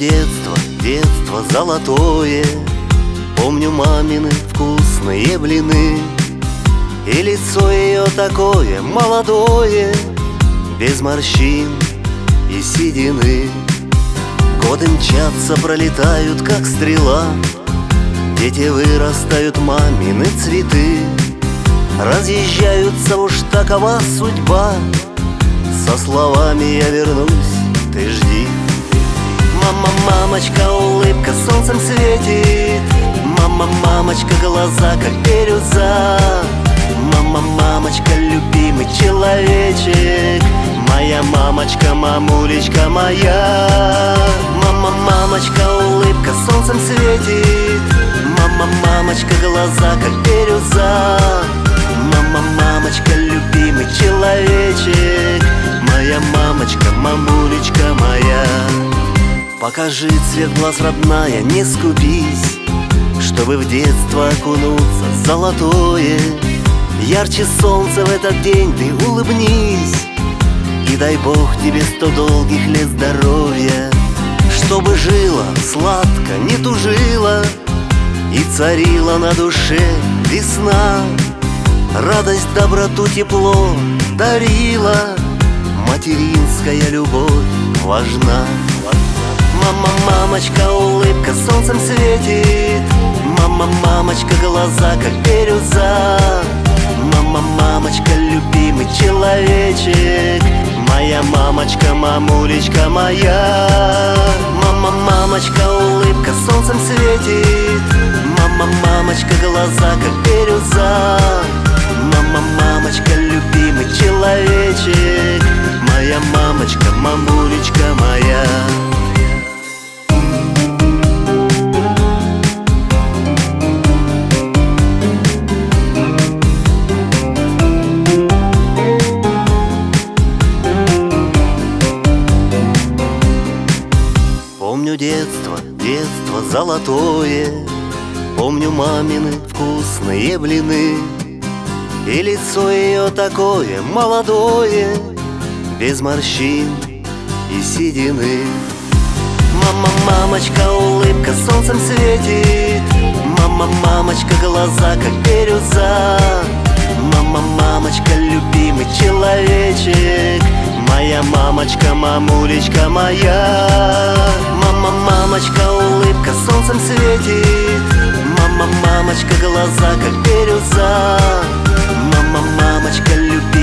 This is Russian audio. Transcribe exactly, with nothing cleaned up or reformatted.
детство, детство золотое. Помню мамины вкусные блины, и лицо ее такое молодое, без морщин и седины. Годы мчатся, пролетают, как стрела, дети вырастают, мамины цветы. Разъезжаются, уж такова судьба, со словами «я вернусь, ты жди». Мама, мамочка, улыбка солнцем светит, мама, мамочка, глаза как бирюза. Мама, мамочка, любимый человечек, моя мамочка, мамулечка моя. Мама, мамочка, улыбка солнцем светит, мама, мамочка, глаза как бирюза. Мама, мамочка, любимый человечек, моя мамочка, мамулечка моя. Покажи цвет глаз, родная, не скупись, чтобы в детство окунуться золотое. Ярче солнца в этот день ты улыбнись, и дай Бог тебе сто долгих лет здоровья. Чтобы жила сладко, не тужила, и царила на душе весна. Радость, доброту, тепло дарила, материнская любовь важна. Мама, мамочка, улыбка солнцем светит, мама, мамочка, глаза как бирюза. Мама, мамочка, любимый человечек, моя мамочка, мамулечка моя. Мама, мамочка, улыбка солнцем светит, мама, мамочка, глаза как бирюза. Мама, мамочка, любимый человечек, моя мамочка, мамулечка моя. Помню детство, детство золотое, помню мамины вкусные блины, и лицо ее такое молодое, без морщин и седины. Мама, мамочка, улыбка солнцем светит, мама, мамочка, глаза как бирюза. Мама, мамочка, любимый человечек, моя мамочка, мамулечка моя. Мама, мамочка, улыбка солнцем светит, мама, мамочка, глаза как бирюза. Мама, мамочка, любимый